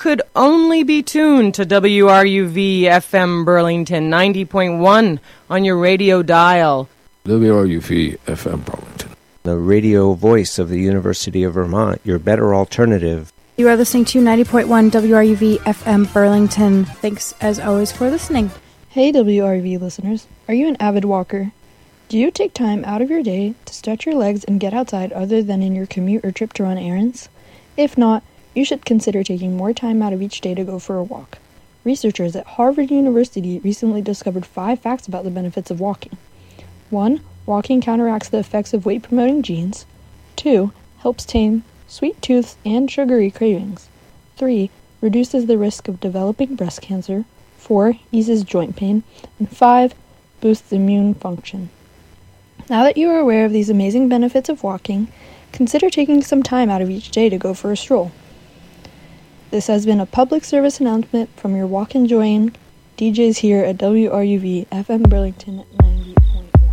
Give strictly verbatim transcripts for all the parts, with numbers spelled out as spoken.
could only be tuned to W R U V F M Burlington ninety point one on your radio dial. W R U V F M Burlington, the radio voice of the University of Vermont, your better alternative. You are listening to ninety point one W R U V F M Burlington. Thanks, as always, for listening. Hey, W R U V listeners. Are you an avid walker? Do you take time out of your day to stretch your legs and get outside other than in your commute or trip to run errands? If not, you should consider taking more time out of each day to go for a walk. Researchers at Harvard University recently discovered five facts about the benefits of walking. one. Walking counteracts the effects of weight-promoting genes. two. Helps tame sweet tooths and sugary cravings. three. Reduces the risk of developing breast cancer. four. Eases joint pain. And five. Boosts immune function. Now that you are aware of these amazing benefits of walking, consider taking some time out of each day to go for a stroll. This has been a public service announcement from your walk enjoying D Js here at W R U V F M Burlington ninety point one.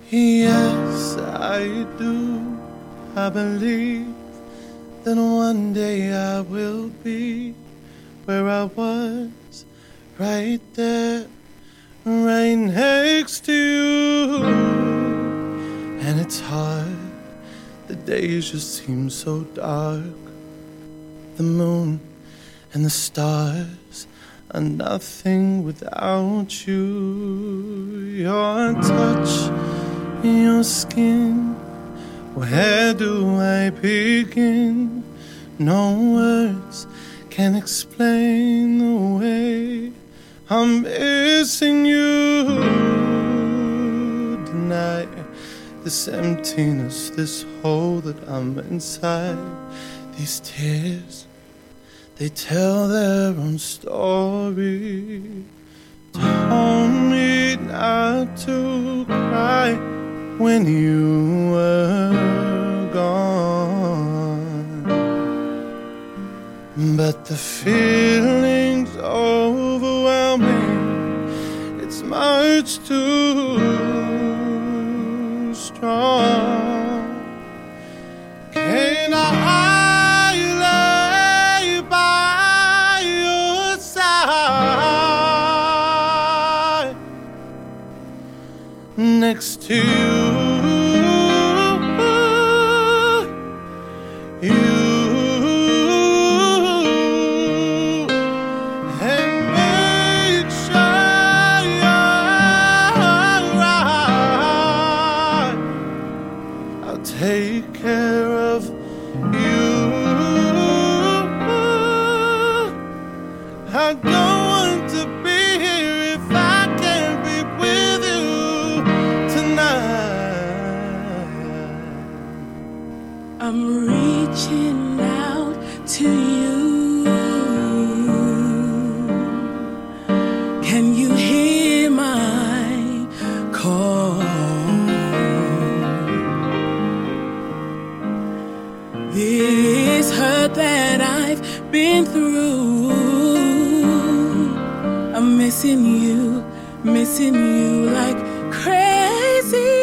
Yes, I do. I believe that one day I will be where I was, right there, right next to you. And it's hard, the days just seem so dark. The moon and the stars are nothing without you. Your touch, your skin, where do I begin? No words can explain the way I'm missing you. Deny this emptiness, this hole that I'm inside. These tears, they tell their own story. Told me not to cry when you were gone, but the feeling's overwhelming. It's much too strong. Can I lay by your side next to you? Take care of you. I don't want to be here if I can't be with you tonight. I'm reaching out to you. Can you hear my call? This hurt that I've been through, I'm missing you, missing you like crazy.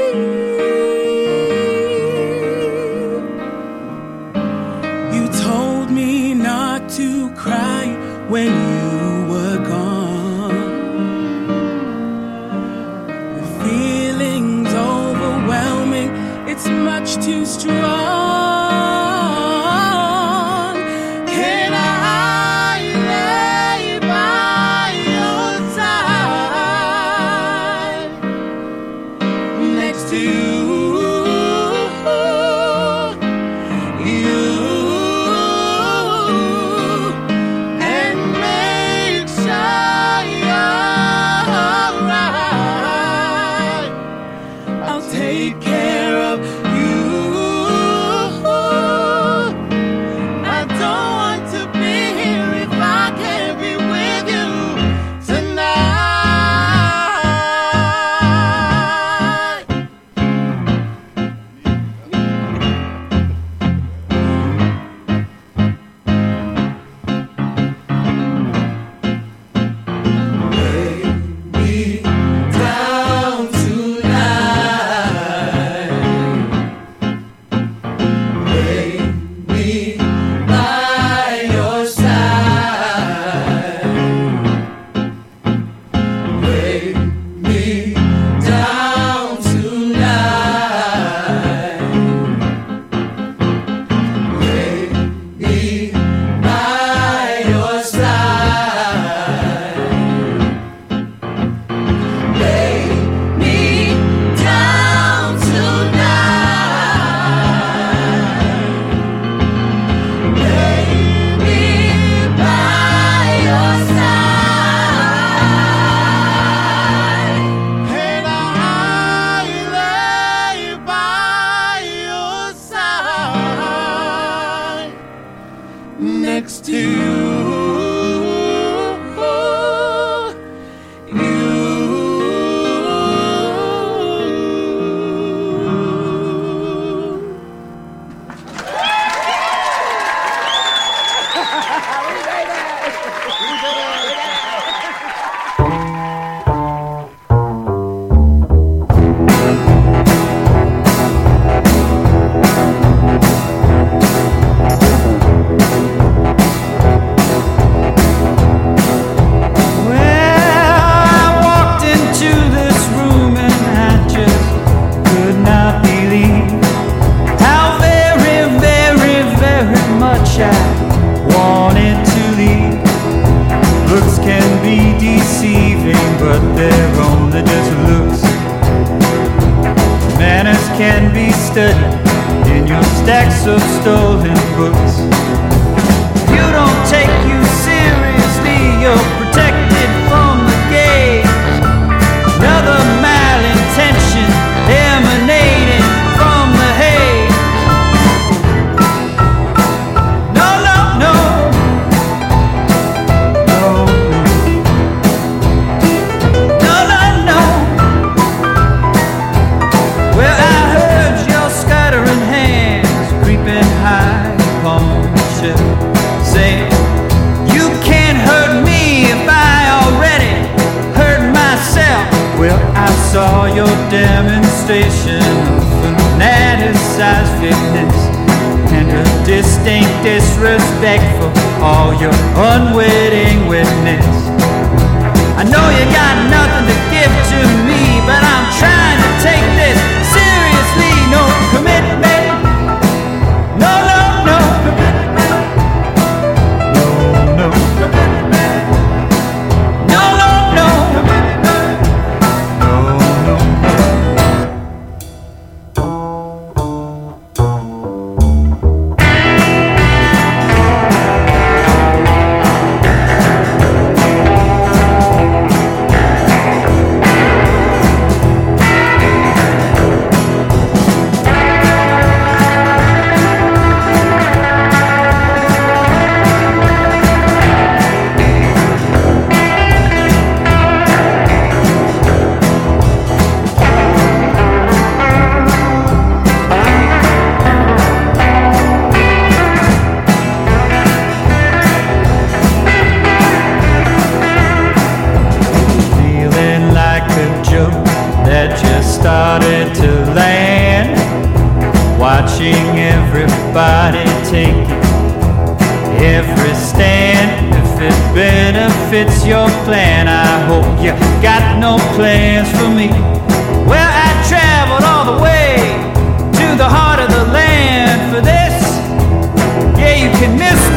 You told me not to cry when you were gone. The feeling's overwhelming, it's much too strong. Take care of you. study in your stacks of stolen books. You don't take you seriously, you're protected from the gaze. Another malintention emanating from the haze. No, no, no. No, no, no, no. Well, I heard your scuttering hands creeping high upon the shelf, saying, you can't hurt me if I already hurt myself. Well, I saw your demonstration of fanaticized fitness and a distinct disrespect for all your unwitting witness. I know you got nothing to give to me, but I'm trying to take this seriously. No commitment. No, no, no commitment. No, no commitment. No, no, no commitment. No, no, feeling like a joke that just started to land. Watching everybody take it, every stand. If it benefits your plan, I hope you got no plans for me. Well, I traveled all the way to the heart of the land for this. Yeah, you can miss